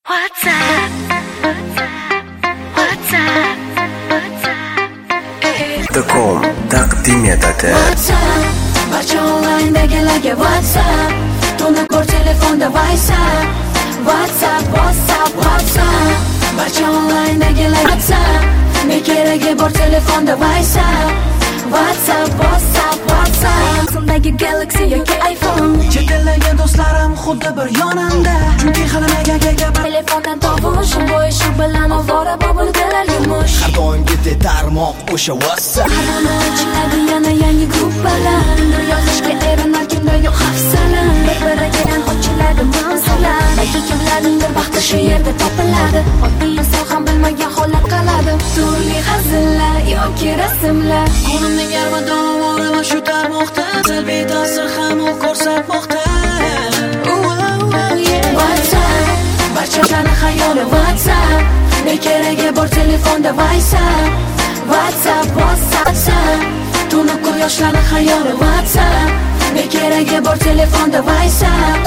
Com taqdim etadi. Barcha onlinedagilarga WhatsApp, tunda ko'r telefonda WhatsApp, barcha onlinedagilar WhatsApp, ne keragi bor telefonda WhatsApp, Samsungdagi Galaxy yoki iPhone, Chetillangan do'stlarim xuddi bir yonimda, chunki hali negaga telefondan tovush, bo'yish bilan ovora bo'ldilar yumush. har doimgidek tarmoq o'sha WhatsApp. Hamma ochiladi yana yangi gruppalar, kimdir yozishga erinar, kimdir yo'q hafsala. Bir-biriga ochiladi mavzular, balki kimlarningdir baxti shu yerda topiladi. Oddiy inson ham bilmagan holat qoladi. Turli hazillar yoki rasmlar, Kunimning yarmi davomida shu tarmoqda, salbiy ta'sir ham u ko'rsatmoqda. WhatsApp, barchalarning xayoli WhatsApp, ne keragi bor telefonda WhatsApp, tuni kun yoshlarning xayoli WhatsApp, ne keragi bor telefonda WhatsApp.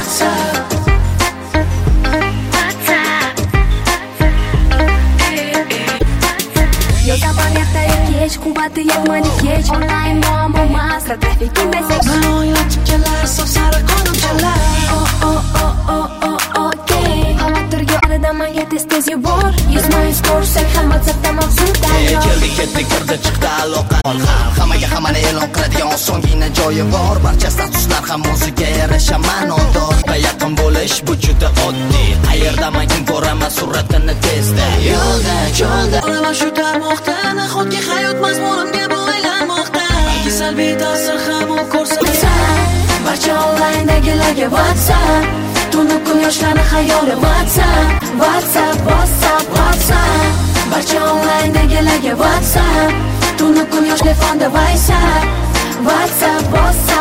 Yozaman ertaga kech, quvvati yetmadi kech, onlayn muammo emas, trafik emas. Maloyat chipchalar, sariq qonunchalar. Xavotirga oladi menga tez yubor, yuzma-yuz ko'rsak ham WhatsAppda mavzuda yo'q. Keldik ketdik kirdi chiqdi aloqa. Hammaga hammani e'lon qiladigan osongina joyi bor. Barcha statuslar ham o'ziga yarasha ma'nodor. Yaqin bo'lish bu juda oddiy. Qayerdaman kim ko'raman suratini tezda. Yo'lda, cho'lda. Mana shu tarmoqda nahotki hayot mazmunimga bo'ylanmoqda. Balki salbiy ta'sir ham u ko'rsatmoqda. Barcha onlinedagilarga WhatsApp, tuni kun yoshlarning xayoli WhatsApp, barcha onlinedagilarga WhatsApp, tuni kun yosh telefonda WhatsApp,